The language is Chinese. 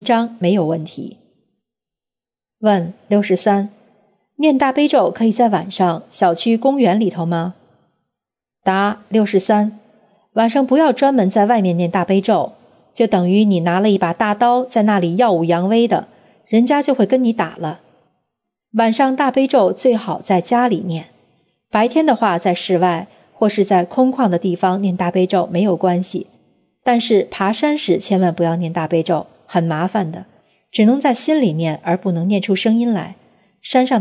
章没有问题。问63，念大悲咒可以在晚上小区公园里头吗？答63，晚上不要专门在外面念大悲咒，就等于你拿了一把大刀在那里耀武扬威的，人家就会跟你打了。晚上大悲咒最好在家里念，白天的话在室外或是在空旷的地方念大悲咒没有关系，但是爬山时千万不要念大悲咒，很麻烦的，只能在心里念而不能念出声音来。山上